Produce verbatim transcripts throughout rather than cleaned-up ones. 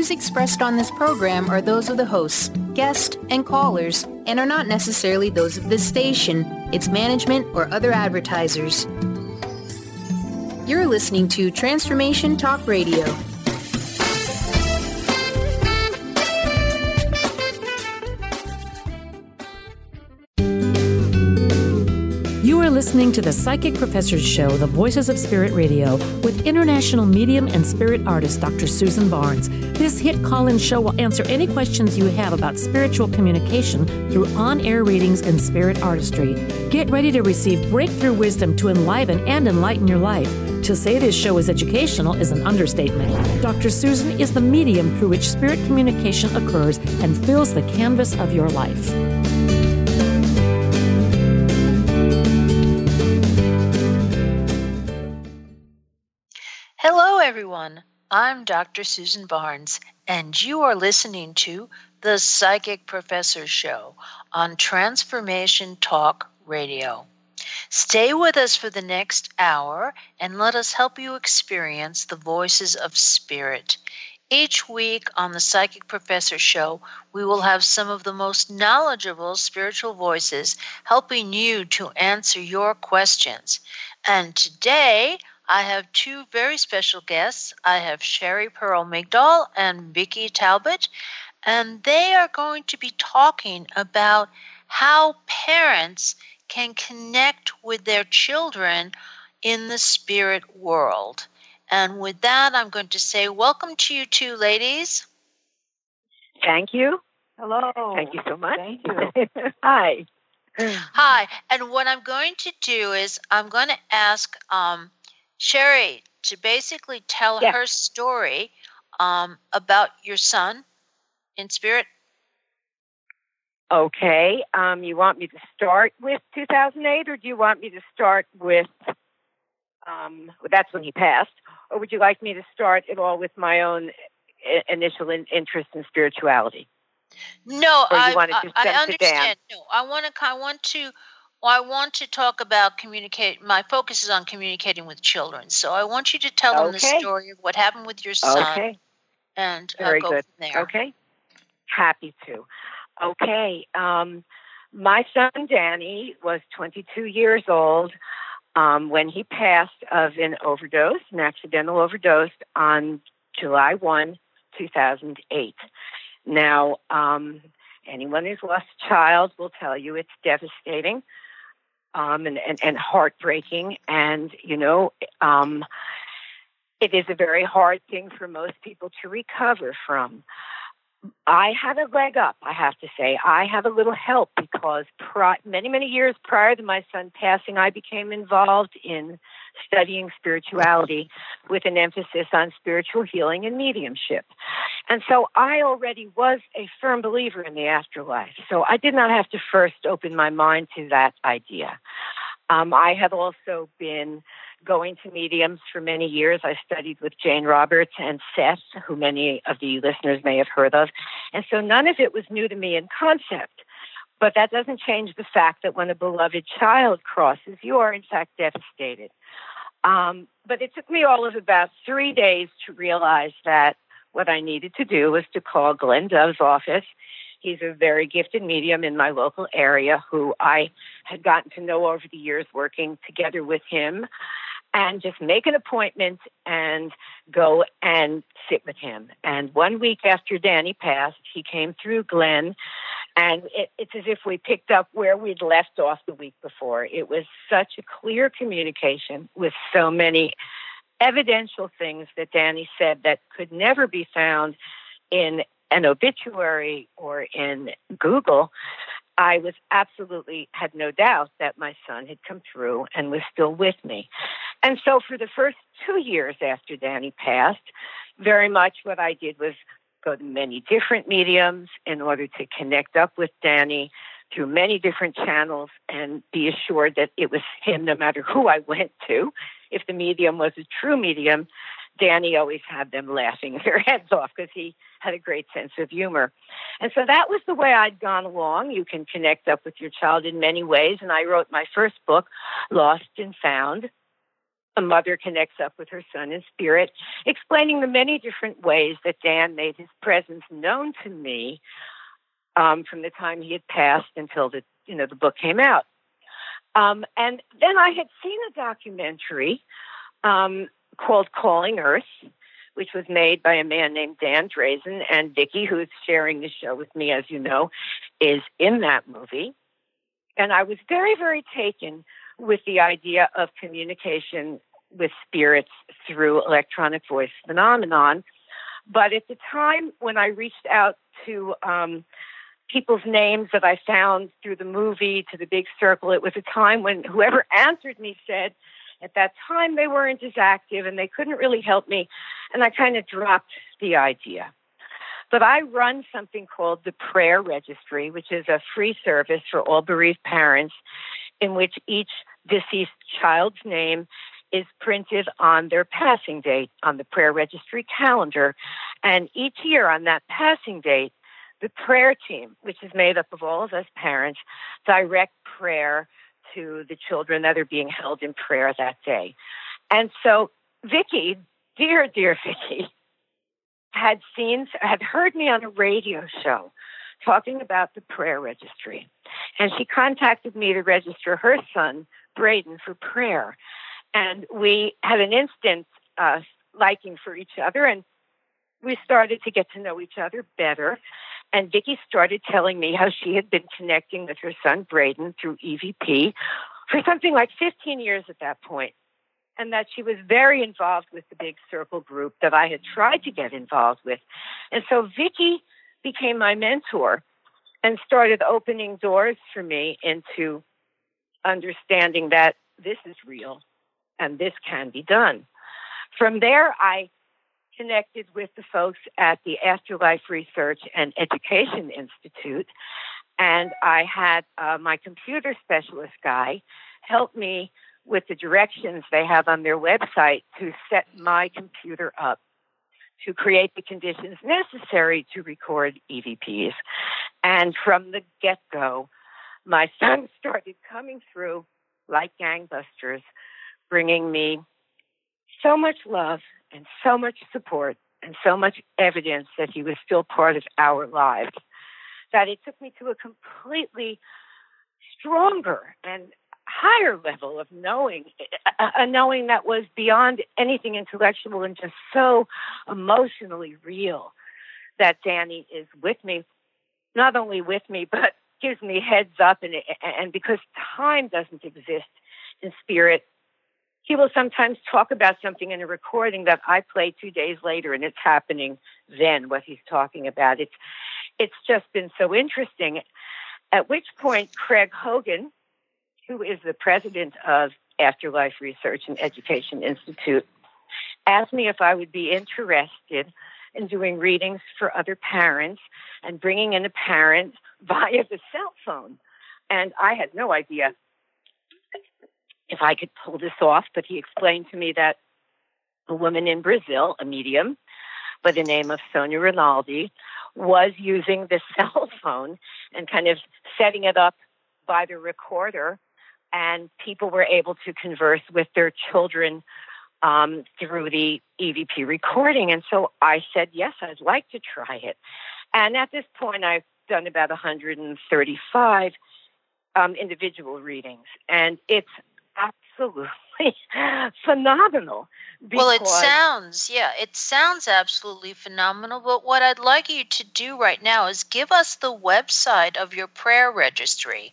views expressed on this program are those of the hosts, guests, and callers, and are not necessarily those of this station, its management, or other advertisers. You're listening to Transformation Talk Radio. You are listening to the Psychic Professors Show, The Voices of Spirit Radio, with international medium and spirit artist Doctor Susan Barnes. This hit call-in show will answer any questions you have about spiritual communication through on-air readings and spirit artistry. Get ready to receive breakthrough wisdom to enliven and enlighten your life. To say this show is educational is an understatement. Doctor Susan is the medium through which spirit communication occurs and fills the canvas of your life. Hello, everyone. I'm Doctor Susan Barnes, and you are listening to the Psychic Professor Show on Transformation Talk Radio. Stay with us for the next hour and let us help you experience the voices of spirit. Each week on the Psychic Professor Show, we will have some of the most knowledgeable spiritual voices helping you to answer your questions. And today, I have two very special guests. I have Sherry Pearl Migdal and Vicki Talbot, and they are going to be talking about how parents can connect with their children in the spirit world. And with that, I'm going to say welcome to you two ladies. Thank you. Hello. Thank you so much. Thank you. Hi. Hi. And what I'm going to do is I'm going to ask um, Sherry to basically tell yes. her story um, about your son in spirit. Okay. Um, you want me to start with two thousand eight, or do you want me to start with, um, that's when he passed, or would you like me to start it all with my own I- initial in- interest in spirituality? No, or you I, want to I, just I jump to understand. Dan? No, I want to. I want to. Well, I want to talk about communicate. My focus is on communicating with children, so I want you to tell them the Okay. story of what happened with your son, Okay. and uh, Very go good. from there. Okay. Happy to. Okay. Um, my son Danny was twenty-two years old um, when he passed of an overdose, an accidental overdose, on July first, two thousand eight. Now, um, anyone who's lost a child will tell you it's devastating um, and, and, and heartbreaking. And, you know, um, it is a very hard thing for most people to recover from. I had a leg up, I have to say. I had a little help because pri- many, many years prior to my son passing, I became involved in studying spirituality with an emphasis on spiritual healing and mediumship. And so I already was a firm believer in the afterlife. So I did not have to first open my mind to that idea. Um, I had also been going to mediums for many years. I studied with Jane Roberts and Seth, who many of the listeners may have heard of. And so none of it was new to me in concept. But that doesn't change the fact that when a beloved child crosses, you are in fact devastated. Um, but it took me all of about three days to realize that what I needed to do was to call Glenn Dove's office. He's a very gifted medium in my local area who I had gotten to know over the years working together with him, and just make an appointment and go and sit with him. And one week after Danny passed, he came through Glenn, and it, it's as if we picked up where we'd left off the week before. It was such a clear communication with so many evidential things that Danny said that could never be found in an obituary or in Google. I was absolutely, had no doubt that my son had come through and was still with me. And so for the first two years after Danny passed, very much what I did was go to many different mediums in order to connect up with Danny through many different channels and be assured that it was him no matter who I went to. If the medium was a true medium, Danny always had them laughing their heads off because he had a great sense of humor. And so that was the way I'd gone along. You can connect up with your child in many ways. And I wrote my first book, Lost and Found, a mother connects up with her son in spirit, explaining the many different ways that Dan made his presence known to me um, from the time he had passed until the you know the book came out. Um, and then I had seen a documentary um, called Calling Earth, which was made by a man named Dan Drazen, and Vicki, who is sharing the show with me, as you know, is in that movie. And I was very, very taken with the idea of communication with spirits through electronic voice phenomenon. But at the time when I reached out to um, people's names that I found through the movie to the big circle, it was a time when whoever answered me said at that time they weren't as active and they couldn't really help me. And I kind of dropped the idea. But I run something called the Prayer Registry, which is a free service for all bereaved parents in which each deceased child's name is printed on their passing date on the Prayer Registry calendar. And each year on that passing date, the prayer team, which is made up of all of us parents, direct prayer to the children that are being held in prayer that day. And so Vicki, dear, dear Vicki, had seen, had heard me on a radio show talking about the Prayer Registry. And she contacted me to register her son, Braden, for prayer. And we had an instant uh, liking for each other, and we started to get to know each other better. And Vicki started telling me how she had been connecting with her son, Braden, through E V P for something like fifteen years at that point, and that she was very involved with the Big Circle group that I had tried to get involved with. And so Vicki became my mentor and started opening doors for me into understanding that this is real and this can be done. From there, I connected with the folks at the Afterlife Research and Education Institute, and I had uh, my computer specialist guy help me with the directions they have on their website to set my computer up to create the conditions necessary to record E V Ps. And from the get-go, my son started coming through like gangbusters, bringing me so much love and so much support and so much evidence that he was still part of our lives, that it took me to a completely stronger and higher level of knowing, a, a knowing that was beyond anything intellectual and just so emotionally real, that Danny is with me, not only with me, but gives me heads up. And, and because time doesn't exist in spirit, he will sometimes talk about something in a recording that I play two days later, and it's happening then, what he's talking about. It's, it's just been so interesting. At which point, Craig Hogan, who is the president of Afterlife Research and Education Institute, asked me if I would be interested in doing readings for other parents and bringing in a parent via the cell phone. And I had no idea if I could pull this off, but he explained to me that a woman in Brazil, a medium by the name of Sonia Rinaldi, was using the cell phone and kind of setting it up by the recorder, and people were able to converse with their children um, through the E V P recording. And so I said, yes, I'd like to try it. And at this point, I've done about one hundred thirty-five um, individual readings, and it's absolutely phenomenal. Well, it sounds, yeah, it sounds absolutely phenomenal. But what I'd like you to do right now is give us the website of your prayer registry.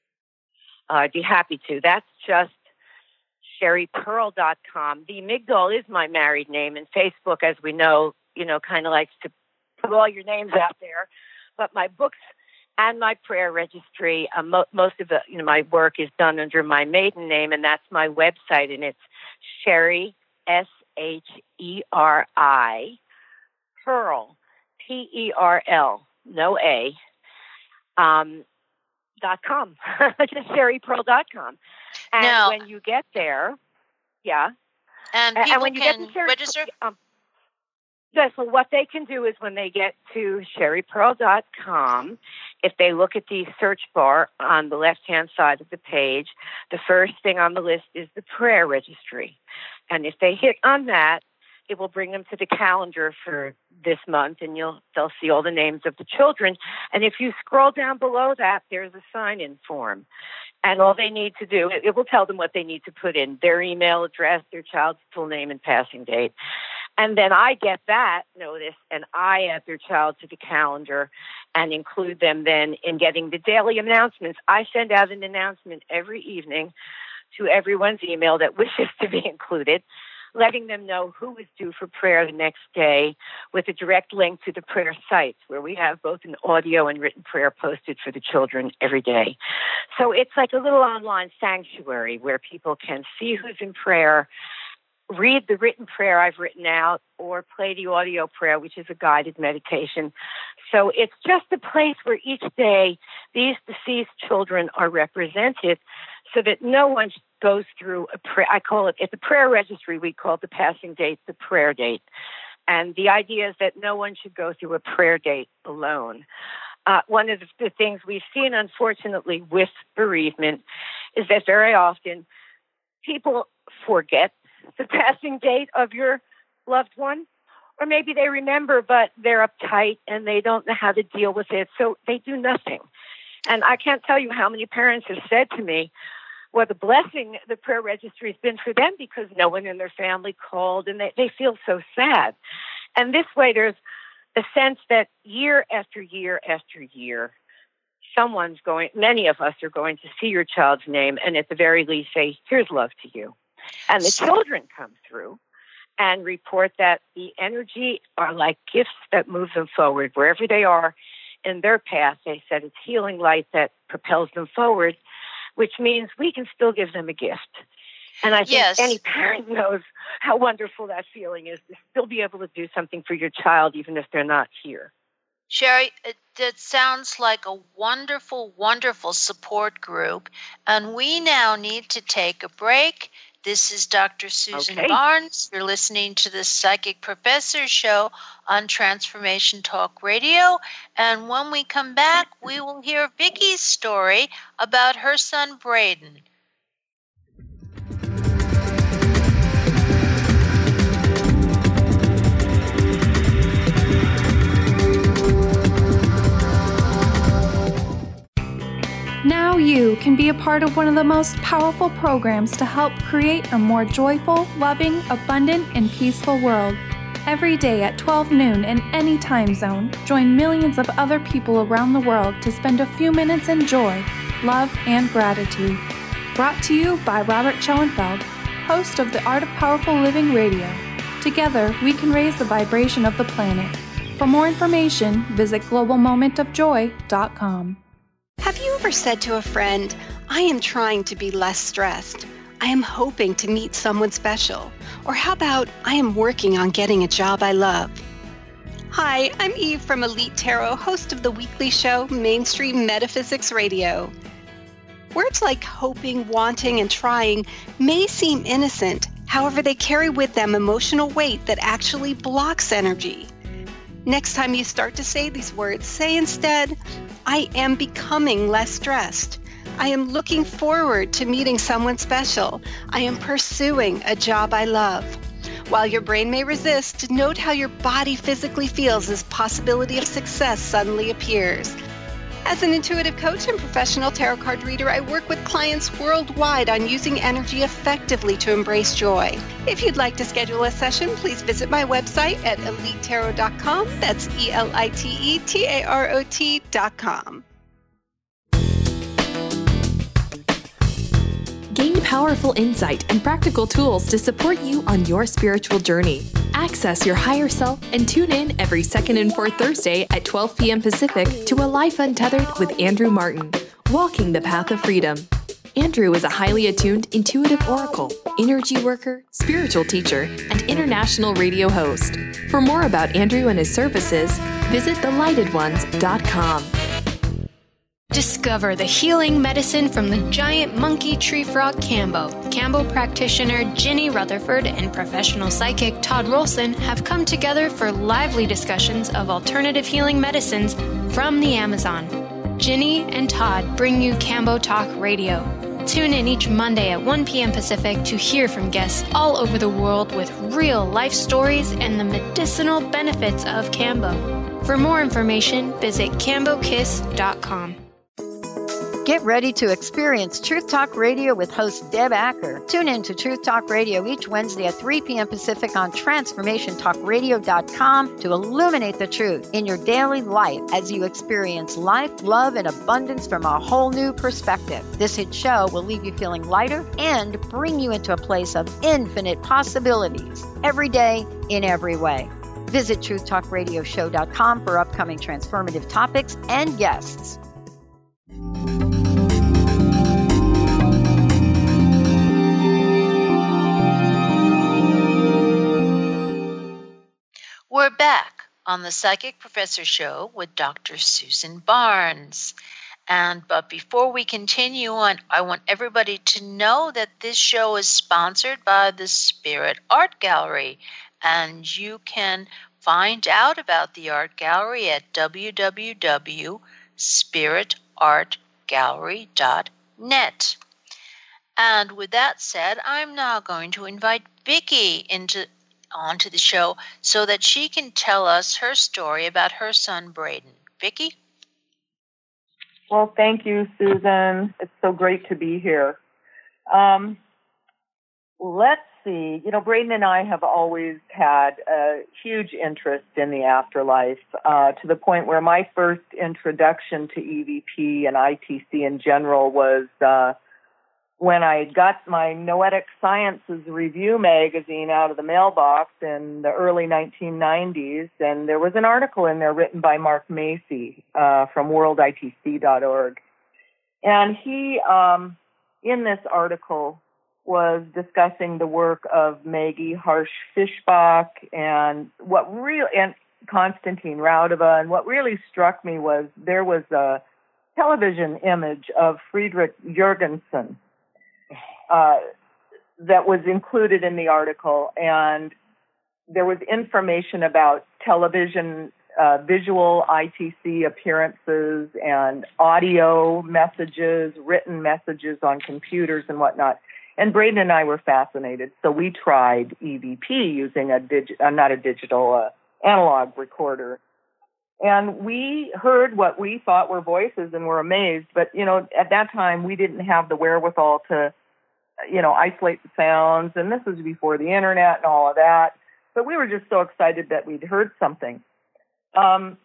I'd be happy to. That's just sherry pearl dot com. The Migdal is my married name, and Facebook, as we know, you know, kind of likes to put all your names out there. But my books and my prayer registry, uh, mo- most of the, you know, my work is done under my maiden name, and that's my website, and it's Sherry, S H E R I, Pearl, P E R L, no A, um, dot com, just sherry pearl dot com. And now, when you get there, yeah. And people and when you can get to Sherry, register? Um, yeah, so what they can do is when they get to sherry pearl dot com, if they look at the search bar on the left-hand side of the page, the first thing on the list is the prayer registry. And if they hit on that, it will bring them to the calendar for this month, and you'll they'll see all the names of the children. And if you scroll down below that, there's a sign-in form. And all they need to do, it, it will tell them what they need to put in, their email address, their child's full name and passing date. And then I get that notice, and I add their child to the calendar and include them then in getting the daily announcements. I send out an announcement every evening to everyone's email that wishes to be included, letting them know who is due for prayer the next day with a direct link to the prayer sites where we have both an audio and written prayer posted for the children every day. So it's like a little online sanctuary where people can see who's in prayer, read the written prayer I've written out, or play the audio prayer, which is a guided meditation. So it's just a place where each day these deceased children are represented so that no one goes through a prayer. I call it, at the prayer registry, we call it the passing date the prayer date. And the idea is that no one should go through a prayer date alone. Uh, one of the, the things we've seen, unfortunately, with bereavement is that very often people forget the passing date of your loved one, or maybe they remember, but they're uptight and they don't know how to deal with it, so they do nothing. And I can't tell you how many parents have said to me, well, the blessing the prayer registry has been for them because no one in their family called, and they, they feel so sad. And this way, there's a sense that year after year after year, someone's going, many of us are going to see your child's name and at the very least say, here's love to you. And the children come through and report that the energy are like gifts that move them forward. Wherever they are in their path, they said it's healing light that propels them forward, which means we can still give them a gift. And I think yes. any parent knows how wonderful that feeling is to still be able to do something for your child, even if they're not here. Sherry, it, it sounds like a wonderful, wonderful support group. And we now need to take a break. This is Doctor Susan okay. Barnes. You're listening to the Psychic Professor Show on Transformation Talk Radio. And when we come back, we will hear Vicky's story about her son, Braden. Now you can be a part of one of the most powerful programs to help create a more joyful, loving, abundant, and peaceful world. Every day at twelve noon in any time zone, join millions of other people around the world to spend a few minutes in joy, love, and gratitude. Brought to you by Robert Schoenfeld, host of the Art of Powerful Living Radio. Together, we can raise the vibration of the planet. For more information, visit global moment of joy dot com. Have you ever said to a friend, I am trying to be less stressed. I am hoping to meet someone special. Or how about, I am working on getting a job I love. Hi, I'm Eve from Elite Tarot, host of the weekly show Mainstream Metaphysics Radio. Words like hoping, wanting, and trying may seem innocent. However, they carry with them emotional weight that actually blocks energy. Next time you start to say these words, say instead, I am becoming less stressed. I am looking forward to meeting someone special. I am pursuing a job I love. While your brain may resist, note how your body physically feels as possibility of success suddenly appears. As an intuitive coach and professional tarot card reader, I work with clients worldwide on using energy effectively to embrace joy. If you'd like to schedule a session, please visit my website at elite tarot dot com. That's E L I T E T A R O T dot com. Gain powerful insight and practical tools to support you on your spiritual journey. Access your higher self and tune in every second and fourth Thursday at twelve p.m. Pacific to A Life Untethered with Andrew Martin, Walking the Path of Freedom. Andrew is a highly attuned intuitive oracle, energy worker, spiritual teacher, and international radio host. For more about Andrew and his services, visit the lighted ones dot com. Discover the healing medicine from the giant monkey tree frog Kambo. Kambo practitioner Ginny Rutherford and professional psychic Todd Rolson have come together for lively discussions of alternative healing medicines from the Amazon. Ginny and Todd bring you Kambo Talk Radio. Tune in each Monday at one p.m. Pacific to hear from guests all over the world with real life stories and the medicinal benefits of Kambo. For more information, visit kambo kiss dot com. Get ready to experience Truth Talk Radio with host Deb Acker. Tune in to Truth Talk Radio each Wednesday at three p.m. Pacific on transformation talk radio dot com to illuminate the truth in your daily life as you experience life, love, and abundance from a whole new perspective. This hit show will leave you feeling lighter and bring you into a place of infinite possibilities every day in every way. Visit truth talk radio show dot com for upcoming transformative topics and guests. We're back on the Psychic Professor Show with Doctor Susan Barnes. And but before we continue on, I want everybody to know that this show is sponsored by the Spirit Art Gallery. And you can find out about the art gallery at w w w dot spirit art gallery dot net. And with that said, I'm now going to invite Vicki into onto the show so that she can tell us her story about her son, Braden. Vicki? Well, thank you, Susan. It's so great to be here. Um, let's see. You know, Braden and I have always had a huge interest in the afterlife, uh, to the point where my first introduction to E V P and I T C in general was uh, when I got my Noetic Sciences Review magazine out of the mailbox in the early nineteen nineties, and there was an article in there written by Mark Macy uh, from world I T C dot org. And he, um, in this article, was discussing the work of Maggie Harsh-Fischbach and what real and Konstantin Raudova, and what really struck me was there was a television image of Friedrich Jürgensen Uh, that was included in the article, and there was information about television, uh, visual I T C appearances and audio messages, written messages on computers and whatnot. And Braden and I were fascinated, so we tried E V P using a digi- uh, not a digital, uh, analog recorder. And we heard what we thought were voices and were amazed, but, you know, at that time we didn't have the wherewithal to you know, isolate the sounds, and this was before the internet and all of that. But we were just so excited that we'd heard something. Um,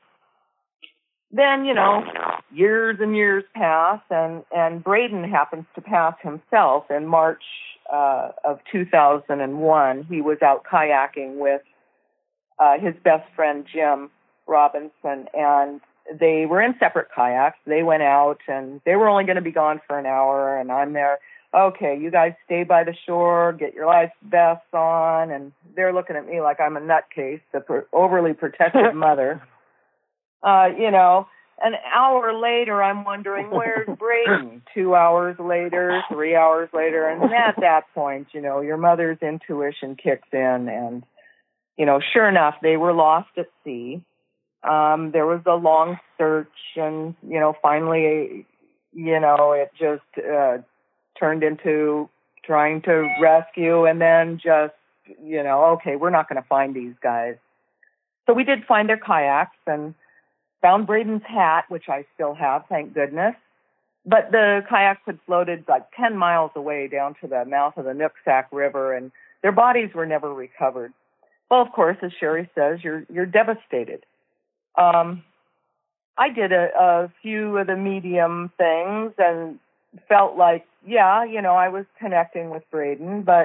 then, you know, years and years pass, and, and Braden happens to pass himself in March uh, of two thousand one. He was out kayaking with uh, his best friend, Jim Robinson, and they were in separate kayaks. They went out, and they were only going to be gone for an hour, and I'm there. Okay, you guys stay by the shore, get your life vests on, and they're looking at me like I'm a nutcase, the per- overly protective mother. Uh, you know, an hour later, I'm wondering, where's Braden? Two hours later, three hours later, and at that point, you know, your mother's intuition kicks in, and, you know, sure enough, they were lost at sea. Um, there was a long search, and, you know, finally, you know, it just uh, turned into trying to rescue, and then just, you know, okay, we're not going to find these guys. So we did find their kayaks and found Braden's hat, which I still have, thank goodness. But the kayaks had floated like ten miles away down to the mouth of the Nooksack River, and their bodies were never recovered. Well, of course, as Sherry says, you're you're devastated. Um, I did a, a few of the medium things and felt like, yeah, you know, I was connecting with Braden, but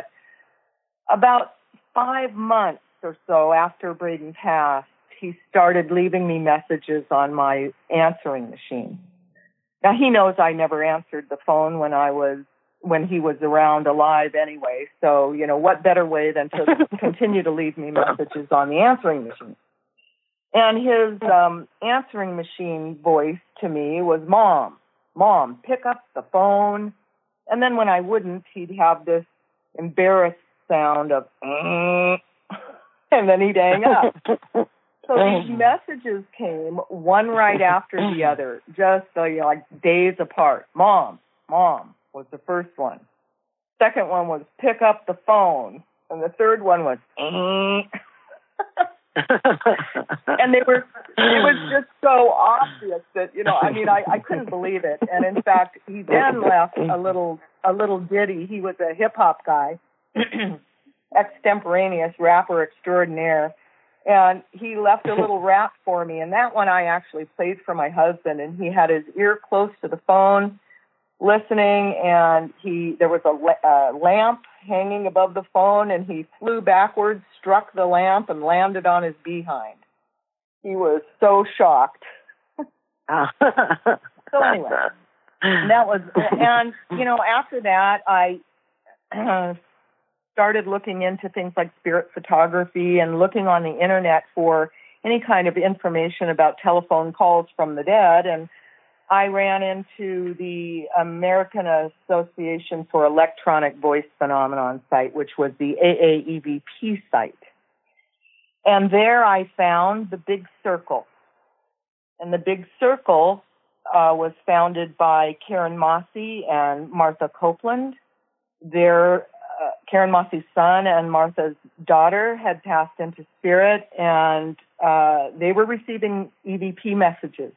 about five months or so after Braden passed, he started leaving me messages on my answering machine. Now, he knows I never answered the phone when I was, when he was around alive anyway. So, you know, what better way than to continue to leave me messages on the answering machine? And his um, answering machine voice to me was, Mom, Mom, pick up the phone. And then when I wouldn't, he'd have this embarrassed sound of, mm, and then he'd hang up. So these messages came one right after the other, just uh, you know, like days apart. Mom, Mom, was the first one. Second one was pick up the phone. And the third one was, eh. And they were, it was just so obvious that, you know, I mean, I, I couldn't believe it. And in fact, he then left a little, a little ditty. He was a hip hop guy, extemporaneous rapper extraordinaire. And he left a little rap for me. And that one I actually played for my husband. And he had his ear close to the phone, listening. And he, there was a uh, lamp hanging above the phone, and he flew backwards, struck the lamp, and landed on his behind. He was so shocked. So anyway, that was, and, you know, after that, I uh, started looking into things like spirit photography and looking on the internet for any kind of information about telephone calls from the dead, and I ran into the American Association for Electronic Voice Phenomenon site, which was the A A E V P site. And there I found the Big Circle. And the Big Circle uh, was founded by Karen Mosse and Martha Copeland. Their, uh, Karen Mosse's son and Martha's daughter had passed into spirit, and uh, they were receiving E V P messages.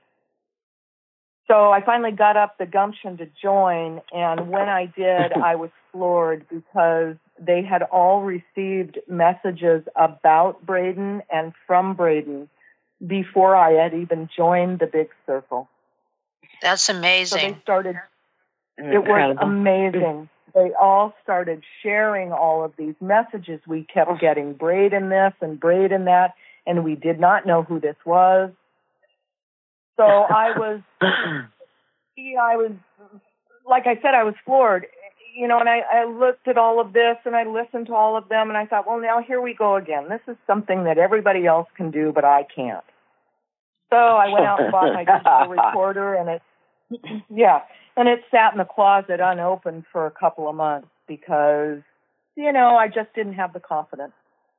So I finally got up the gumption to join, and when I did, I was floored because they had all received messages about Braden and from Braden before I had even joined the Big Circle. That's amazing. So they started, it was amazing. They all started sharing all of these messages. We kept getting Braden this and Braden that, and we did not know who this was. So I was, I was, like I said, I was floored, you know, and I, I looked at all of this and I listened to all of them and I thought, well, now here we go again. This is something that everybody else can do, but I can't. So I went out and bought my digital recorder, and it, yeah, and it sat in the closet unopened for a couple of months because, you know, I just didn't have the confidence.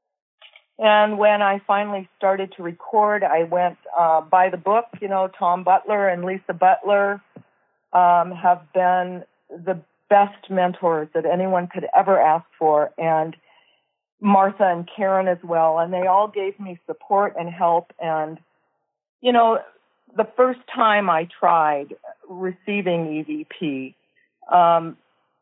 And when I finally started to record, I went uh, by the book. You know, Tom Butler and Lisa Butler um, have been the best mentors that anyone could ever ask for, and Martha and Karen as well. And they all gave me support and help. And, you know, the first time I tried receiving E V P, um,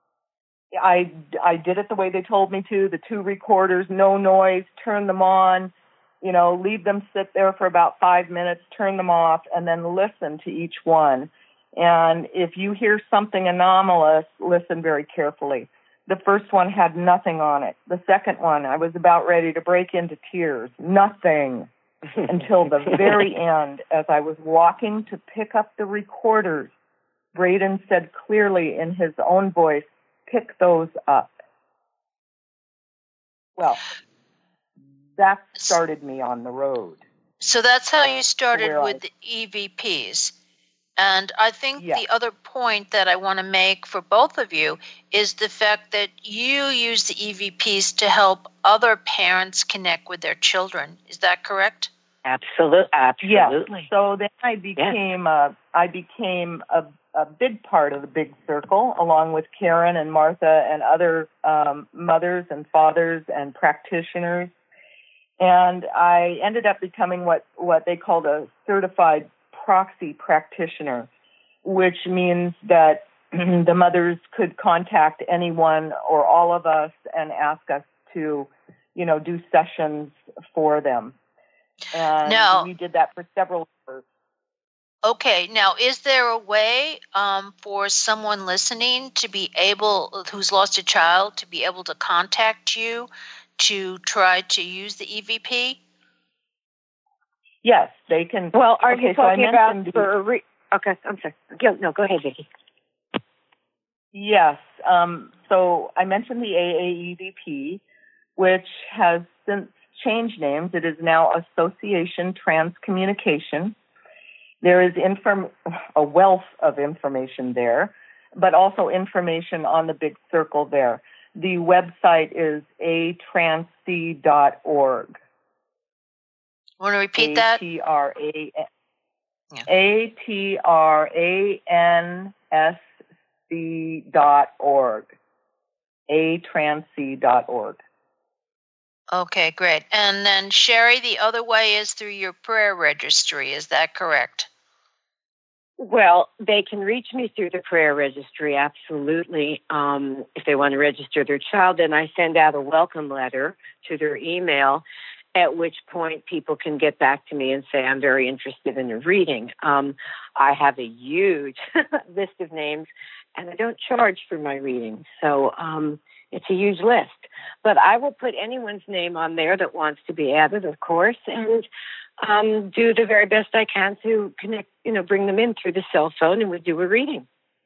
I, I did it the way they told me to, the two recorders, no noise, turn them on, you know, leave them sit there for about five minutes, turn them off, and then listen to each one. And if you hear something anomalous, listen very carefully. The first one had nothing on it. The second one, I was about ready to break into tears. Nothing until the very end. As I was walking to pick up the recorders, Braden said clearly in his own voice, "Pick those up." Well, that started me on the road. So that's how you started with I, the E V Ps. And I think yeah. the other point that I want to make for both of you is the fact that you use the E V Ps to help other parents connect with their children. Is that correct? Absolutely. Absolutely. Yeah. So then I became yeah. a, I became a, a big part of the Big Circle, along with Karen and Martha and other um, mothers and fathers and practitioners. And I ended up becoming what, what they called a certified proxy practitioner, which means that the mothers could contact anyone or all of us and ask us to, you know, do sessions for them. And now, we did that for several years. Okay. Now, is there a way um, for someone listening to be able, who's lost a child, to be able to contact you to try to use the E V P? Yes, they can. Well, are okay, you talking so about the, for a re- okay, I'm sorry. Go, no, go ahead, Vicki. Yes. Um, so I mentioned the A A E V P, which has since changed names. It is now Association Transcommunication. There is inform- a wealth of information there, but also information on the Big Circle there. The website is a trans c dot org. Want to repeat that? A T R A A T R A N S c dot org. a trans c dot org. Okay, great. And then, Sherry, the other way is through your prayer registry. Is that correct? Well, they can reach me through the prayer registry, absolutely. Um, if they want to register their child, then I send out a welcome letter to their email, at which point people can get back to me and say, I'm very interested in a reading. Um, I have a huge list of names, and I don't charge for my readings. So um, it's a huge list. But I will put anyone's name on there that wants to be added, of course, and um, do the very best I can to connect, you know, bring them in through the cell phone, and we do a reading.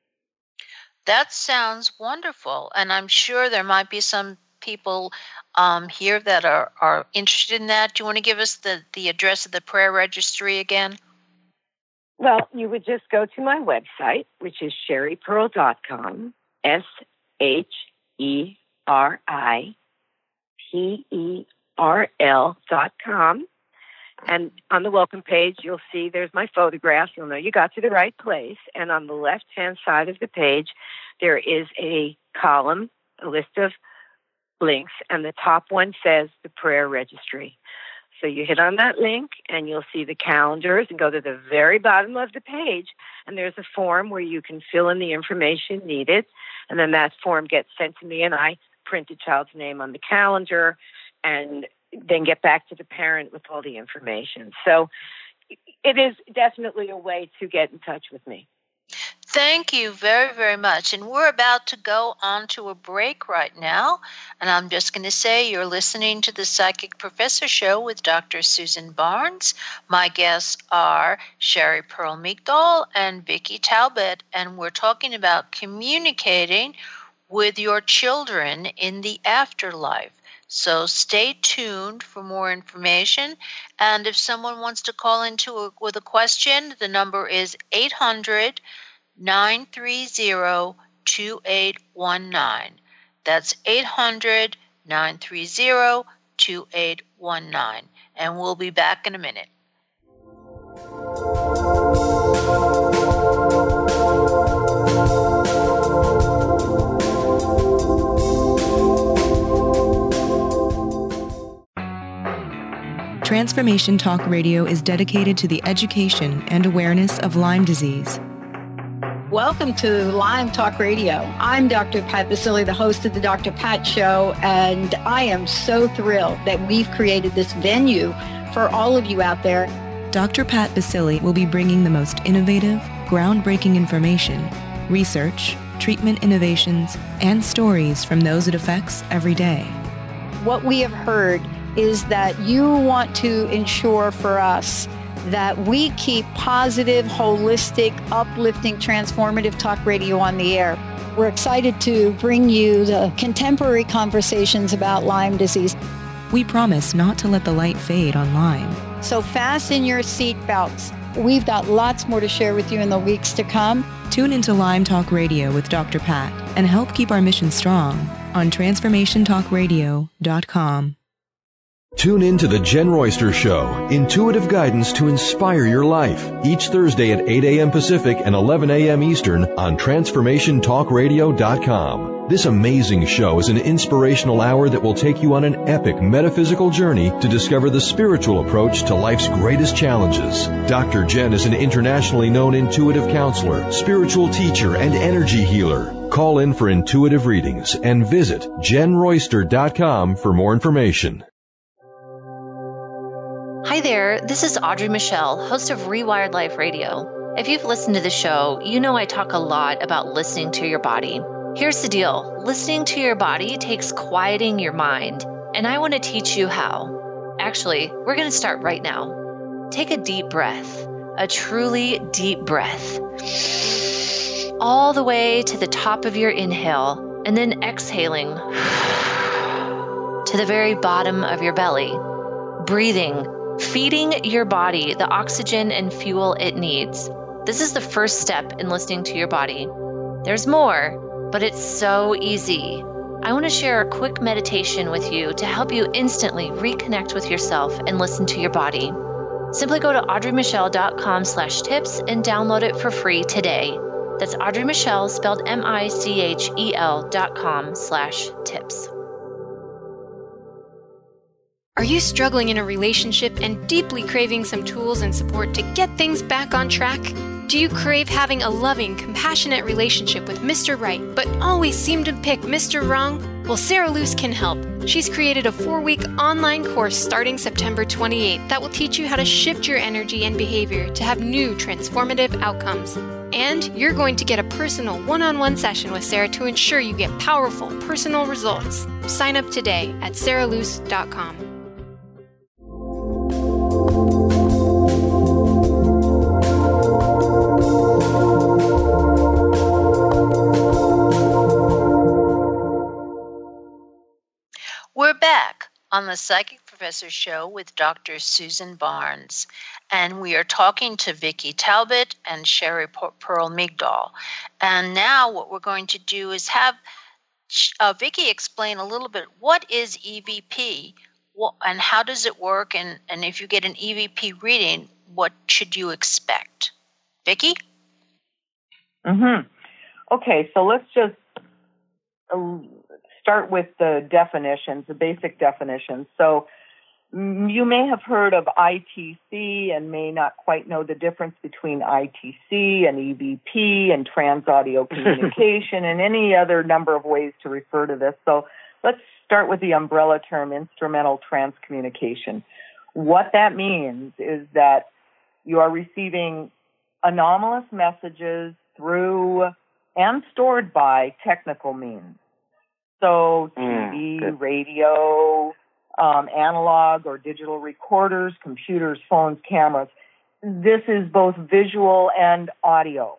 That sounds wonderful. And I'm sure there might be some people um, here that are, are interested in that. Do you want to give us the, the address of the prayer registry again? Well, you would just go to my website, which is sherry pearl dot com, S H E R I P E R L dot com. And on the welcome page, you'll see there's my photograph. You'll know you got to the right place. And on the left-hand side of the page, there is a column, a list of links, and the top one says the prayer registry. So you hit on that link, and you'll see the calendars and go to the very bottom of the page, and there's a form where you can fill in the information needed, and then that form gets sent to me, and I print the child's name on the calendar and then get back to the parent with all the information. So it is definitely a way to get in touch with me. Thank you very, very much. And we're about to go on to a break right now. And I'm just going to say you're listening to the Psychic Professor Show with Doctor Susan Barnes. My guests are Sherry Pearl Meekdahl and Vicki Talbot. And we're talking about communicating with your children in the afterlife. So stay tuned for more information. And if someone wants to call into a, with a question, the number is eight hundred, nine three zero, two eight one nine. That's eight hundred, nine three zero, two eight one nine. And we'll be back in a minute. Transformation Talk Radio is dedicated to the education and awareness of Lyme disease. Welcome to Lyme Talk Radio. I'm Doctor Pat Baccili, the host of the Doctor Pat Show, and I am so thrilled that we've created this venue for all of you out there. Doctor Pat Baccili will be bringing the most innovative, groundbreaking information, research, treatment innovations, and stories from those it affects every day. What we have heard is that you want to ensure for us that we keep positive, holistic, uplifting, transformative talk radio on the air. We're excited to bring you the contemporary conversations about Lyme disease. We promise not to let the light fade on Lyme. So fasten your seat belts. We've got lots more to share with you in the weeks to come. Tune into Lyme Talk Radio with Doctor Pat and help keep our mission strong on transformation talk radio dot com. Tune in to The Jen Royster Show, intuitive guidance to inspire your life, each Thursday at eight a.m. Pacific and eleven a.m. Eastern on transformation talk radio dot com. This amazing show is an inspirational hour that will take you on an epic metaphysical journey to discover the spiritual approach to life's greatest challenges. Doctor Jen is an internationally known intuitive counselor, spiritual teacher, and energy healer. Call in for intuitive readings and visit jen royster dot com for more information. Hi there, this is Audrey Michelle, host of Rewired Life Radio. If you've listened to the show, you know I talk a lot about listening to your body. Here's the deal. Listening to your body takes quieting your mind, and I want to teach you how. Actually, we're going to start right now. Take a deep breath, a truly deep breath, all the way to the top of your inhale, and then exhaling to the very bottom of your belly, breathing, feeding your body the oxygen and fuel it needs. This is the first step in listening to your body. There's more, but it's so easy. I want to share a quick meditation with you to help you instantly reconnect with yourself and listen to your body. Simply go to audrey michelle dot com slash tips and download it for free today. That's Audrey Michelle, spelled M I C H E L dot com slash tips. Are you struggling in a relationship and deeply craving some tools and support to get things back on track? Do you crave having a loving, compassionate relationship with Mister Right, but always seem to pick Mister Wrong? Well, Sarah Luce can help. She's created a four-week online course starting September twenty-eighth that will teach you how to shift your energy and behavior to have new transformative outcomes. And you're going to get a personal one-on-one session with Sarah to ensure you get powerful, personal results. Sign up today at sarah luce dot com. We're back on the Psychic Professor Show with Doctor Susan Barnes, and we are talking to Vicki Talbot and Sherry Pearl Migdal. And now what we're going to do is have uh, Vicki explain a little bit what is E V P what, and how does it work, and, and if you get an E V P reading, what should you expect? Vicki? Mm-hmm. Okay, so let's just uh, start with the definitions, the basic definitions. So mm, you may have heard of I T C and may not quite know the difference between I T C and E V P and trans-audio communication and any other number of ways to refer to this. So let's start with the umbrella term, instrumental transcommunication. What that means is that you are receiving anomalous messages through and stored by technical means. So T V, mm, radio, um, analog or digital recorders, computers, phones, cameras. This is both visual and audio.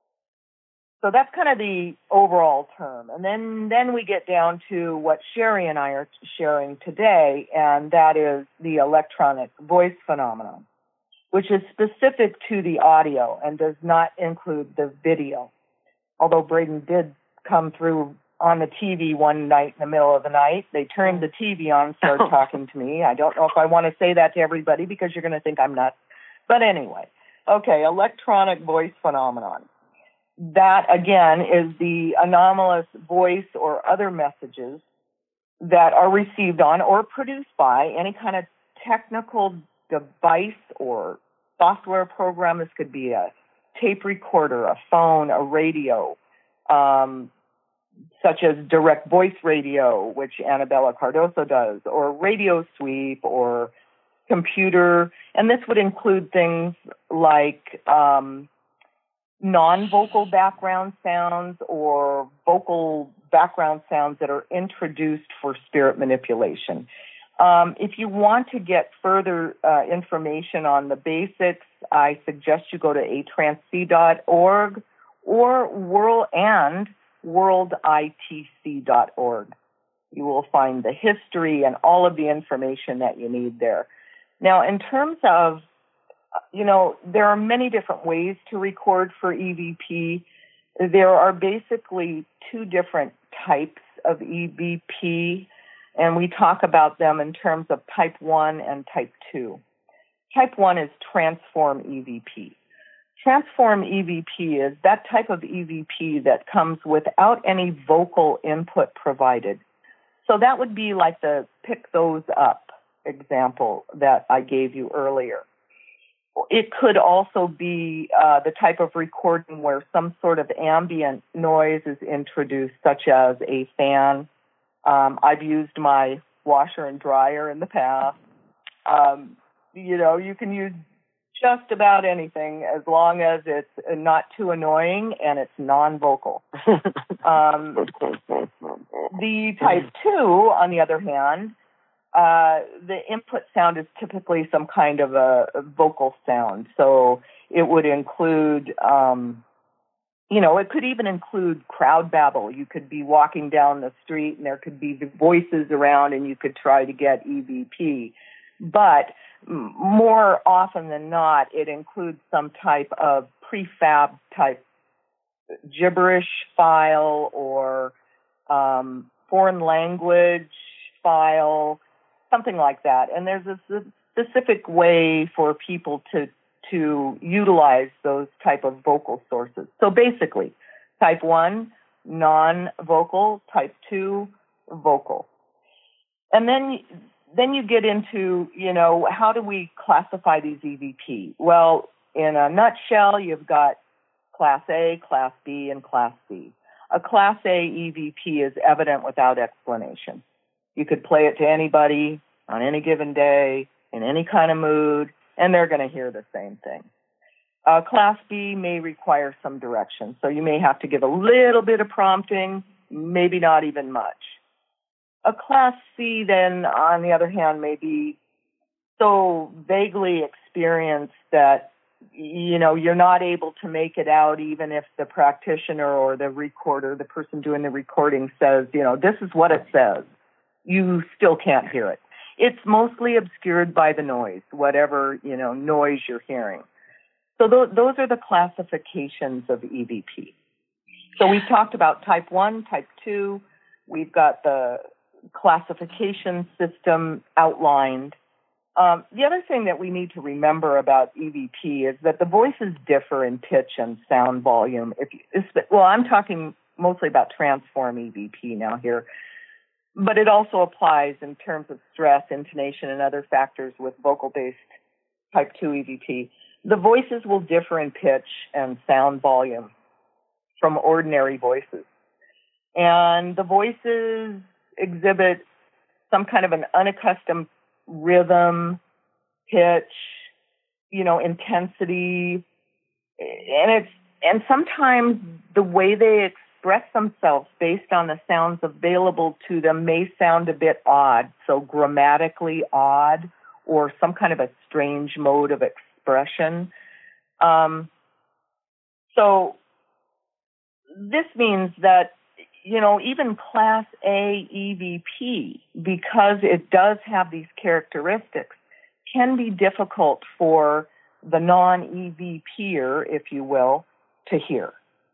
So that's kind of the overall term. And then, then we get down to what Sherry and I are sharing today, and that is the electronic voice phenomenon, which is specific to the audio and does not include the video. Although Braden did come through on the T V one night in the middle of the night. They turned the T V on and started talking to me. I don't know if I want to say that to everybody because you're going to think I'm nuts. But anyway, okay, electronic voice phenomenon. That, again, is the anomalous voice or other messages that are received on or produced by any kind of technical device or software program. This could be a tape recorder, a phone, a radio, um, such as direct voice radio, which Annabella Cardoso does, or radio sweep, or computer. And this would include things like um, non-vocal background sounds or vocal background sounds that are introduced for spirit manipulation. Um, if you want to get further uh, information on the basics, I suggest you go to a trans c dot org or world and world I T C dot org. You will find the history and all of the information that you need there. Now, in terms of, you know, there are many different ways to record for E V P. There are basically two different types of E V P, and we talk about them in terms of type one and type two. Type one is transform E V P. Transform E V P is that type of E V P that comes without any vocal input provided. So that would be like the pick those up example that I gave you earlier. It could also be uh, the type of recording where some sort of ambient noise is introduced, such as a fan. Um, I've used my washer and dryer in the past. Um, you know, you can use just about anything as long as it's not too annoying and it's non-vocal. um, the type two, on the other hand, uh, the input sound is typically some kind of a, a vocal sound. So it would include, um, you know, it could even include crowd babble. You could be walking down the street and there could be voices around and you could try to get E V P. But more often than not, it includes some type of prefab type gibberish file or um, foreign language file, something like that. And there's a specific way for people to to utilize those type of vocal sources. So basically, type one, non-vocal, type two, vocal. And then then you get into, you know, how do we classify these E V P? Well, in a nutshell, you've got Class A, Class B, and Class C. A Class A E V P is evident without explanation. You could play it to anybody on any given day, in any kind of mood, and they're going to hear the same thing. Uh, Class B may require some direction, so you may have to give a little bit of prompting, maybe not even much. A Class C, then, on the other hand, may be so vaguely experienced that, you know, you're not able to make it out even if the practitioner or the recorder, the person doing the recording says, you know, this is what it says. You still can't hear it. It's mostly obscured by the noise, whatever, you know, noise you're hearing. So th- those are the classifications of E V P. So we've talked about type one, type two. We've got the classification system outlined. Um, the other thing that we need to remember about E V P is that the voices differ in pitch and sound volume. If you, well, I'm talking mostly about transform E V P now here, but it also applies in terms of stress, intonation, and other factors with vocal-based type two E V P. The voices will differ in pitch and sound volume from ordinary voices. And the voices exhibit some kind of an unaccustomed rhythm, pitch, you know, intensity, and it's and sometimes the way they express themselves based on the sounds available to them may sound a bit odd, so grammatically odd, or some kind of a strange mode of expression. Um, so this means that, you know, even Class A E V P, because it does have these characteristics, can be difficult for the non-E V P-er, if you will, to hear.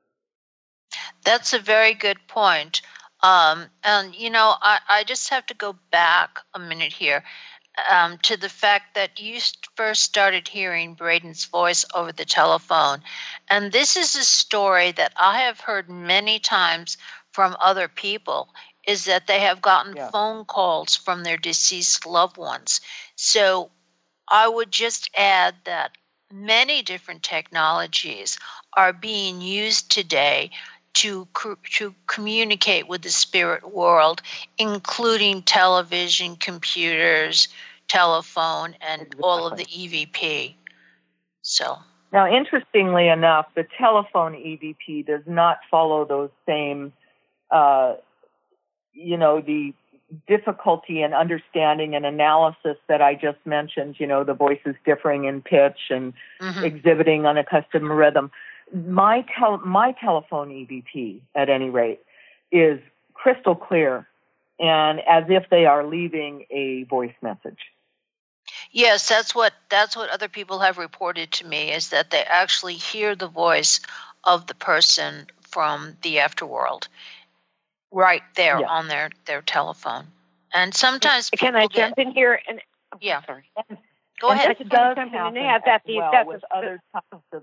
That's a very good point. Um, and, you know, I, I just have to go back a minute here um, to the fact that you first started hearing Braden's voice over the telephone. And this is a story that I have heard many times from other people, is that they have gotten yeah. phone calls from their deceased loved ones. So I would just add that many different technologies are being used today to to communicate with the spirit world, including television, computers, telephone, and exactly. all of the E V P. So now, interestingly enough, the telephone E V P does not follow those same Uh, you know, the difficulty in understanding and analysis that I just mentioned, you know, the voices differing in pitch and mm-hmm. exhibiting unaccustomed rhythm. My, tel- my telephone E V P, at any rate, is crystal clear and as if they are leaving a voice message. Yes, that's what that's what other people have reported to me, is that they actually hear the voice of the person from the afterworld right there yeah. on their, their telephone. And sometimes Can I jump get, in here? And oh, Yeah. Sorry. Go and ahead. I just want to jump in and add that the, well that's with a, other types of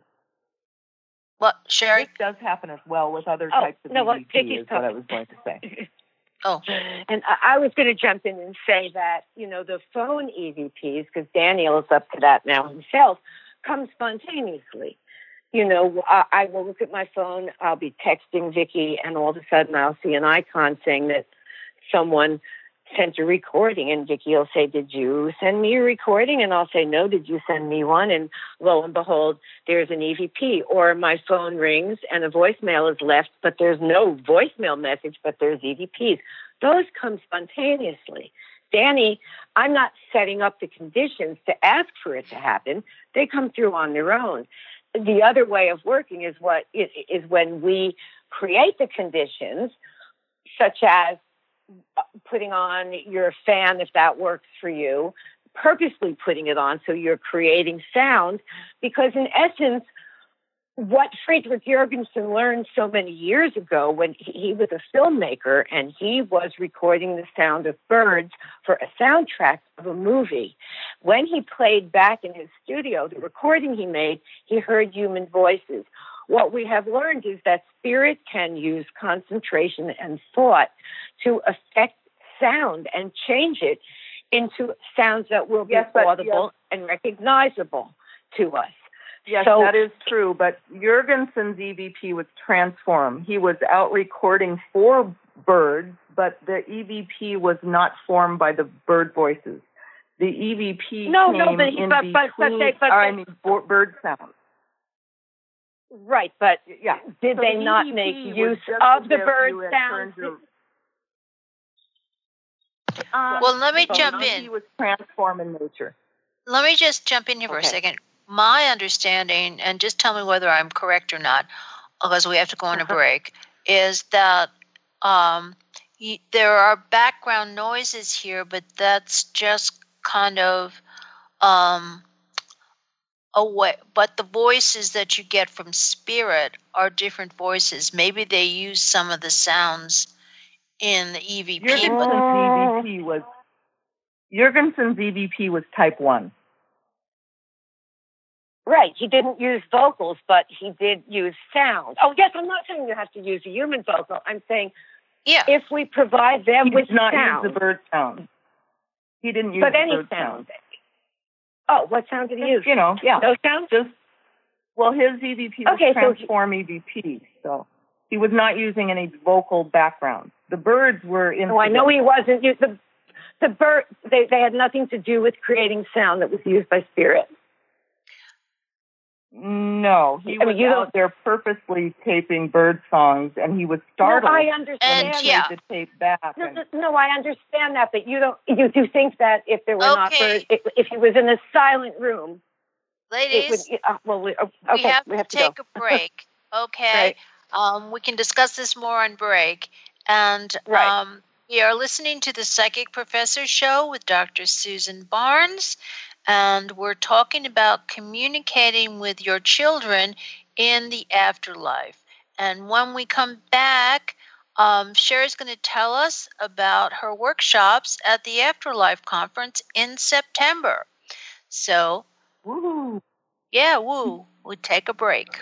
What, Sherry? This does happen as well with other oh, types of no, E V P, is what I was going to say. Oh. And I, I was going to jump in and say that, you know, the phone E V Ps, because Daniel is up to that now himself, come spontaneously. You know, I, I will look at my phone, I'll be texting Vicki, and all of a sudden I'll see an icon saying that someone sent a recording, and Vicki will say, did you send me a recording? And I'll say, no, did you send me one? And lo and behold, there's an E V P. Or my phone rings and a voicemail is left, but there's no voicemail message, but there's E V Ps. Those come spontaneously. Danny, I'm not setting up the conditions to ask for it to happen. They come through on their own. The other way of working is what is when we create the conditions, such as putting on your fan, if that works for you, purposely putting it on so you're creating sound, because in essence, what Friedrich Jürgensen learned so many years ago when he, he was a filmmaker and he was recording the sound of birds for a soundtrack of a movie. When he played back in his studio, the recording he made, he heard human voices. What we have learned is that spirit can use concentration and thought to affect sound and change it into sounds that will be yes, audible yes. and recognizable to us. Yes, so, that is true, but Jurgensen's E V P was transformed. He was out recording for birds, but the E V P was not formed by the bird voices. The E V P no, came no, but, in but, between, but, but, they, but I mean, bird sounds. Right, but yeah. did so they the not E V P make use of the bird sounds? Your, um, well, let me so jump in. He was transformed in nature. Let me just jump in here for okay. a second. My understanding, and just tell me whether I'm correct or not, because we have to go on a break, is that um, y- there are background noises here, but that's just kind of um, a way. But the voices that you get from spirit are different voices. Maybe they use some of the sounds in the E V P. Jurgensen's E V P was Jurgensen's E V P was type one. Right. He didn't use vocals, but he did use sound. Oh, yes, I'm not saying you have to use a human vocal. I'm saying yeah. if we provide them he with did not sound. use the bird sound. He didn't use but the any bird sound. sound. Oh, what sound did he use? You know, yeah. No sound? Just, well, his E V P was okay, transform so he, E V P, so he was not using any vocal background. The birds were in. Oh, I know he wasn't. The, the bird, they, they had nothing to do with creating sound that was used by spirit. No, he I was mean, out there purposely taping bird songs, and he was startled. No, I understand. And, that. yeah. The tape back. No, and, no, I understand that, but you don't. You do think that if there were okay. not birds, if, if he was in a silent room, ladies, it would, uh, well, we, okay, we have we have to to take go. a break. Okay, right. um, we can discuss this more on break, and right. um, we are listening to the Psychic Professor Show with Doctor Susan Barnes. And we're talking about communicating with your children in the afterlife. And when we come back, um, Sherry's going to tell us about her workshops at the Afterlife Conference in September. So, woo. yeah, woo. We'll take a break.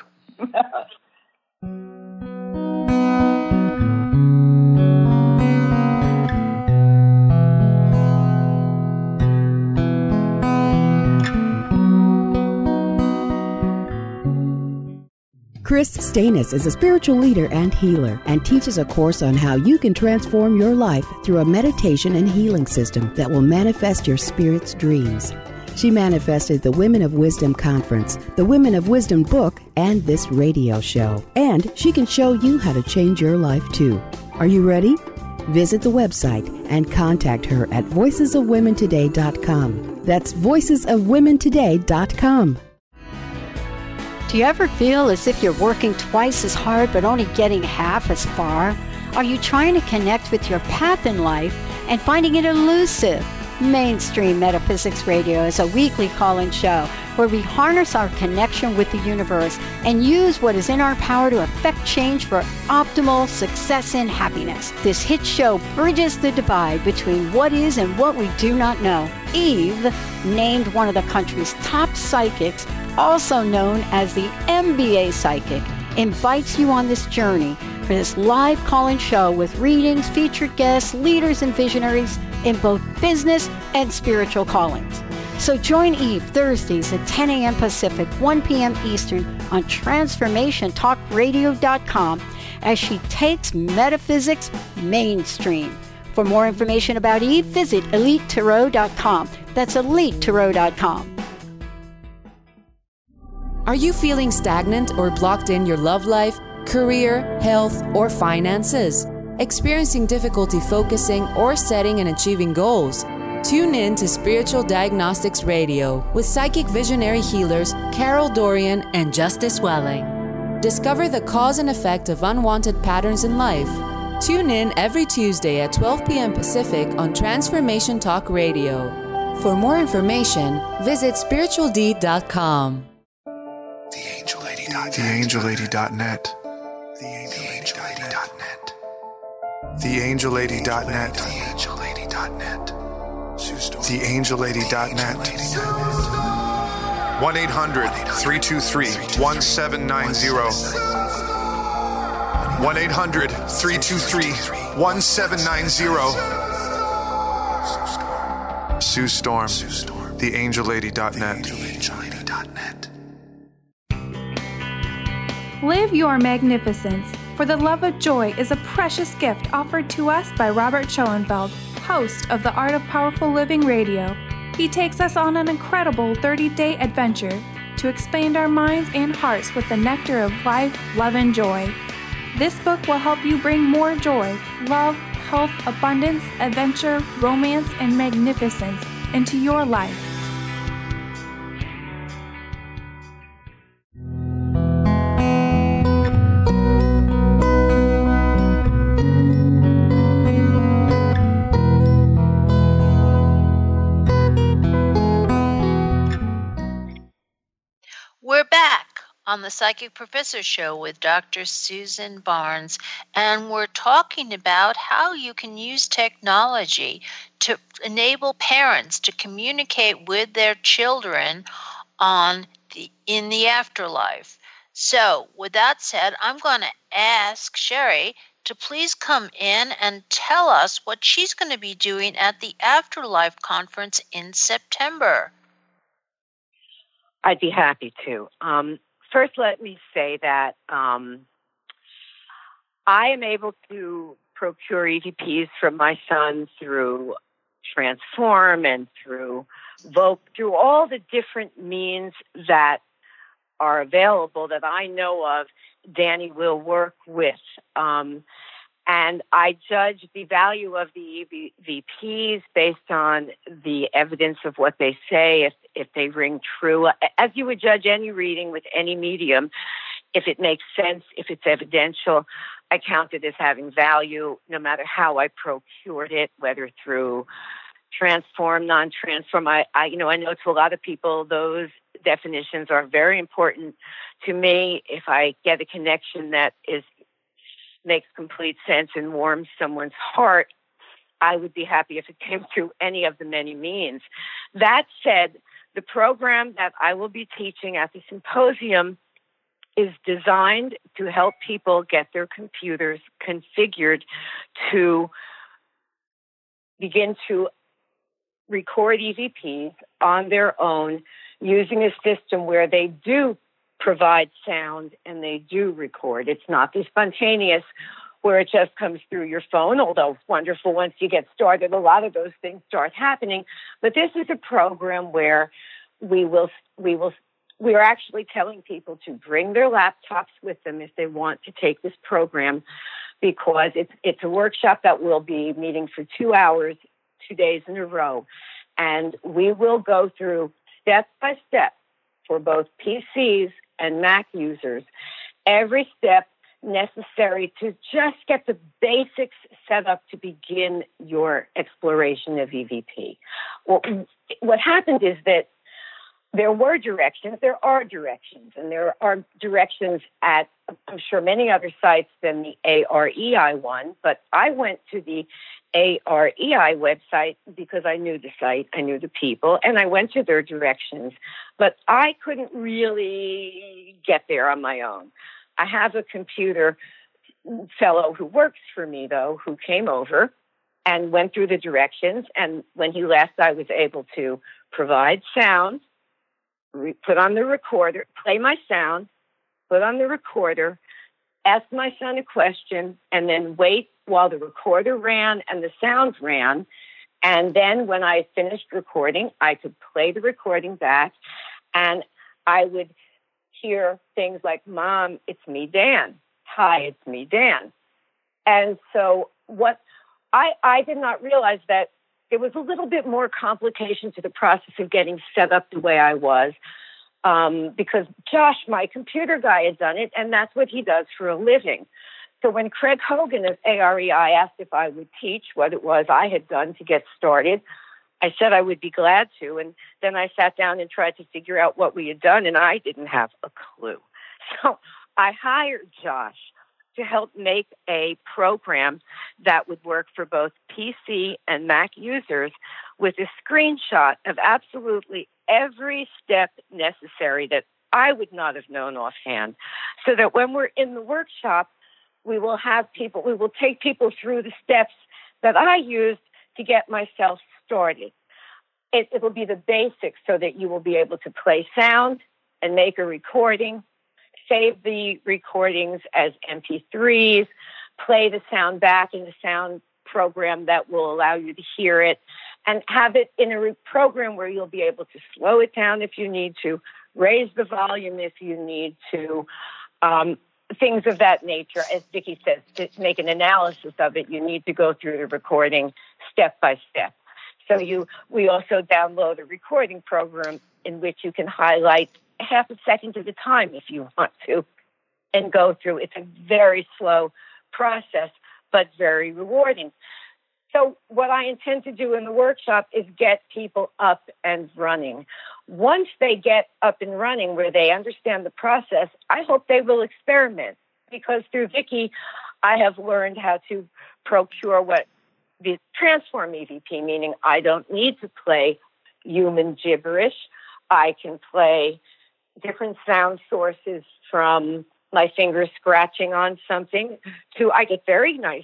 Chris Stanis is a spiritual leader and healer and teaches a course on how you can transform your life through a meditation and healing system that will manifest your spirit's dreams. She manifested the Women of Wisdom Conference, the Women of Wisdom book, and this radio show. And she can show you how to change your life too. Are you ready? Visit the website and contact her at voices of women today dot com. That's voices of women today dot com. Do you ever feel as if you're working twice as hard but only getting half as far? Are you trying to connect with your path in life and finding it elusive? Mainstream Metaphysics Radio is a weekly call-in show where we harness our connection with the universe and use what is in our power to affect change for optimal success and happiness. This hit show bridges the divide between what is and what we do not know. Eve, named one of the country's top psychics, also known as the M B A Psychic, invites you on this journey for this live call-in show with readings, featured guests, leaders, and visionaries in both business and spiritual callings. So join Eve Thursdays at ten a.m. Pacific, one p.m. Eastern on transformation talk radio dot com as she takes metaphysics mainstream. For more information about Eve, visit elite tarot dot com. That's elite tarot dot com. Are you feeling stagnant or blocked in your love life, career, health, or finances? Experiencing difficulty focusing or setting and achieving goals? Tune in to Spiritual Diagnostics Radio with psychic visionary healers Carol Dorian and Justice Welling. Discover the cause and effect of unwanted patterns in life. Tune in every Tuesday at twelve p.m. Pacific on Transformation Talk Radio. For more information, visit spiritual d dot com. The Angel eighty-nine the angel lady dot net. The angel lady dot net. The angel lady dot net. The angel lady dot net. The angel lady dot net. one eight hundred, three two three, one seven nine zero. one eight hundred, three two three, one seven nine zero. Sue Storm, the angel lady dot net. Live your magnificence, for the love of joy is a precious gift offered to us by Robert Schoenfeld, host of the Art of Powerful Living Radio. He takes us on an incredible thirty-day adventure to expand our minds and hearts with the nectar of life, love, and joy. This book will help you bring more joy, love, health, abundance, adventure, romance, and magnificence into your life. We're back on the Psychic Professor Show with Doctor Susan Barnes, and we're talking about how you can use technology to enable parents to communicate with their children on the in the afterlife. So, with that said, I'm going to ask Sherry to please come in and tell us what she's going to be doing at the Afterlife Conference in September. I'd be happy to. Um, first, let me say that um, I am able to procure E V Ps from my son through Transform and through Voke, through all the different means that are available that I know of. Danny will work with. Um, and I judge the value of the E V Ps based on the evidence of what they say, if, if they ring true. As you would judge any reading with any medium, if it makes sense, if it's evidential, I count it as having value no matter how I procured it, whether through Transform, non-transform. I, I, you know, I know to a lot of people those definitions are very important to me. If I get a connection that is makes complete sense and warms someone's heart, I would be happy if it came through any of the many means. That said, the program that I will be teaching at the symposium is designed to help people get their computers configured to begin to record E V Ps on their own using a system where they do provide sound and they do record. It's not the spontaneous where it just comes through your phone, although it's wonderful once you get started. A lot of those things start happening. But this is a program where we will, we will, we are actually telling people to bring their laptops with them if they want to take this program, because it's, it's a workshop that will be meeting for two hours, two days in a row. And we will go through step by step for both P Cs and Mac users, every step necessary to just get the basics set up to begin your exploration of E V P. Well, what happened is that there were directions, there are directions, and there are directions at, I'm sure, many other sites than the A R E I one, but I went to the A R E I website because I knew the site, I knew the people, and I went to their directions, but I couldn't really get there on my own. I have a computer fellow who works for me, though, who came over and went through the directions, and when he left, I was able to provide sound, re- put on the recorder, play my sound, put on the recorder, ask my son a question, and then wait while the recorder ran and the sound ran. And then when I finished recording, I could play the recording back, and I would hear things like, "Mom, it's me, Dan. Hi, it's me, Dan." And so what I, I did not realize that there was a little bit more complication to the process of getting set up the way I was, um, because Josh, my computer guy, had done it, and that's what he does for a living. So when Craig Hogan of A R E I asked if I would teach what it was I had done to get started, I said I would be glad to. And then I sat down and tried to figure out what we had done, and I didn't have a clue. So I hired Josh to help make a program that would work for both P C and Mac users with a screenshot of absolutely every step necessary that I would not have known offhand, so that when we're in the workshop, we will have people, we will take people through the steps that I used to get myself started. It, it will be the basics so that you will be able to play sound and make a recording, save the recordings as M P threes, play the sound back in the sound program that will allow you to hear it, and have it in a re- program where you'll be able to slow it down if you need to, raise the volume if you need to, um, things of that nature. As Vicki says, to make an analysis of it, you need to go through the recording step by step. So you, we also download a recording program in which you can highlight half a second at a time if you want to and go through. It's a very slow process, but very rewarding. So what I intend to do in the workshop is get people up and running. Once they get up and running where they understand the process, I hope they will experiment, because through Vicki, I have learned how to procure what the transform E V P, meaning I don't need to play human gibberish. I can play different sound sources from my fingers scratching on something to I get very nice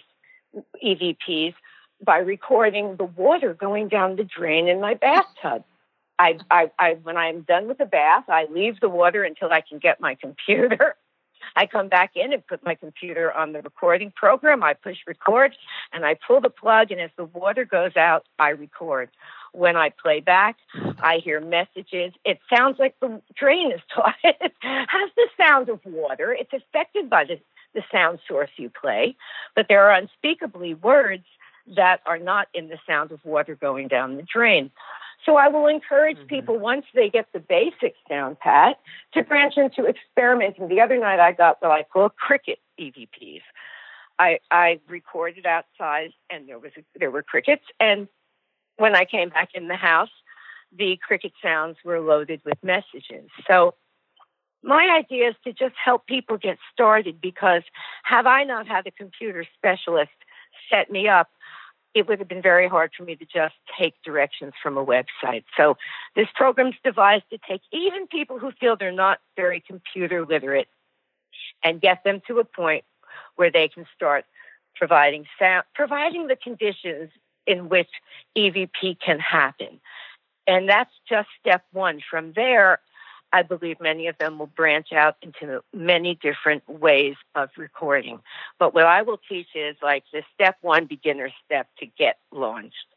E V Ps by recording the water going down the drain in my bathtub. I, I, I, when I'm done with the bath, I leave the water until I can get my computer. I come back in and put my computer on the recording program. I push record and I pull the plug, and as the water goes out, I record. When I play back, I hear messages. It sounds like the drain is taught. It has the sound of water. It's affected by the, the sound source you play, but there are unspeakably words that are not in the sound of water going down the drain. So I will encourage mm-hmm. people, once they get the basics down pat, to branch into experimenting. The other night I got what I call cricket E V Ps. I, I recorded outside, and there was a, there were crickets, and when I came back in the house, the cricket sounds were loaded with messages. So my idea is to just help people get started, because have I not had a computer specialist set me up, it would have been very hard for me to just take directions from a website. So this program's devised to take even people who feel they're not very computer literate and get them to a point where they can start providing sound, providing the conditions in which E V P can happen. And that's just step one. From there, I believe many of them will branch out into many different ways of recording. But what I will teach is like the step one beginner step to get launched.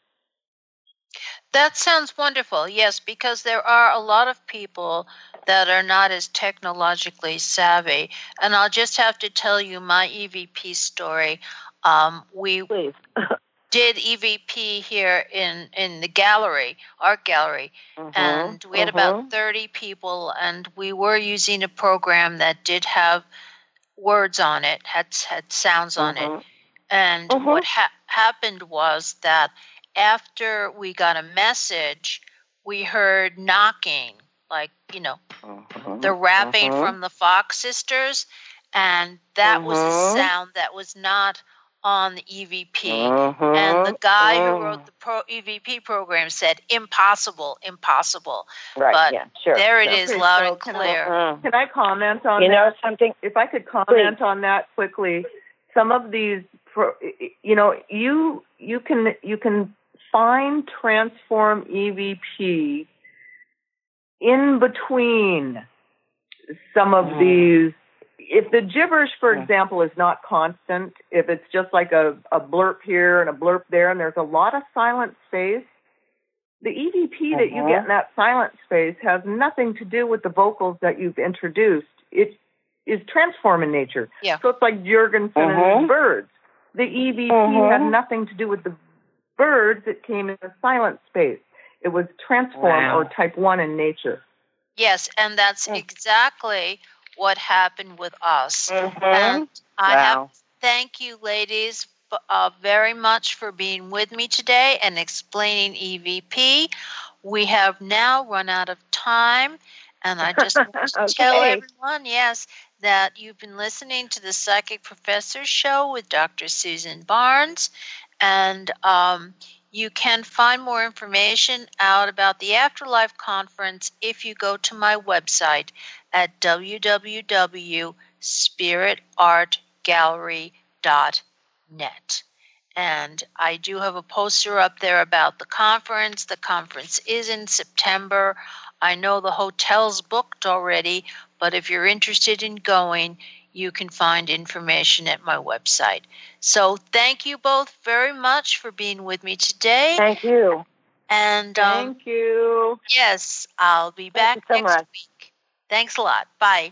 That sounds wonderful. Yes, because there are a lot of people that are not as technologically savvy. And I'll just have to tell you my E V P story. Um, we Please. did E V P here in, in the gallery, art gallery, mm-hmm, and we had mm-hmm. about thirty people, and we were using a program that did have words on it, had had sounds on mm-hmm. it. And mm-hmm. what ha- happened was that after we got a message, we heard knocking, like, you know, mm-hmm. the rapping mm-hmm. from the Fox sisters, and that mm-hmm. was a sound that was not on the E V P. Mm-hmm. And the guy mm-hmm. who wrote the pro E V P program said, impossible, impossible. Right, but yeah, sure. there it Okay, is, loud so and can clear. I, can I comment on you that? know something? If I could comment Please. on that quickly, some of these, pro, you know, you you can you can find Transform E V P in between some of mm. these. If the gibberish, for yeah. example, is not constant, if it's just like a, a blurp here and a blurp there, and there's a lot of silent space, the E V P uh-huh. that you get in that silent space has nothing to do with the vocals that you've introduced. It is transform in nature. Yeah. So it's like Jurgensen uh-huh. and his birds. The E V P uh-huh. had nothing to do with the birds. It came in the silent space. It was transform wow. or type one in nature. Yes, and that's mm. exactly what happened with us. Mm-hmm. And I wow. have to thank you, ladies, uh, very much for being with me today and explaining E V P. We have now run out of time, And I just want to Okay. tell everyone, yes, that you've been listening to the Psychic Professor Show with Doctor Susan Barnes. And um, you can find more information out about the Afterlife Conference if you go to my website at w w w dot spirit art gallery dot net. And I do have a poster up there about the conference. The conference is in September. I know the hotel's booked already, but if you're interested in going, you can find information at my website. So thank you both very much for being with me today. Thank you. And um, Thank you. Yes, I'll be back Thank you so next much. week. Thanks a lot. Bye.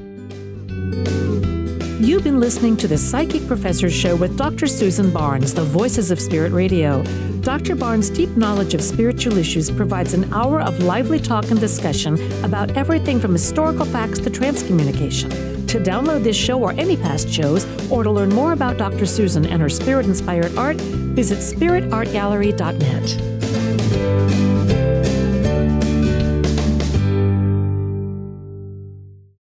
You've been listening to the Psychic Professor Show with Doctor Susan Barnes, the Voices of Spirit Radio. Doctor Barnes' deep knowledge of spiritual issues provides an hour of lively talk and discussion about everything from historical facts to transcommunication. To download this show or any past shows, or to learn more about Doctor Susan and her spirit-inspired art, visit spirit art gallery dot net.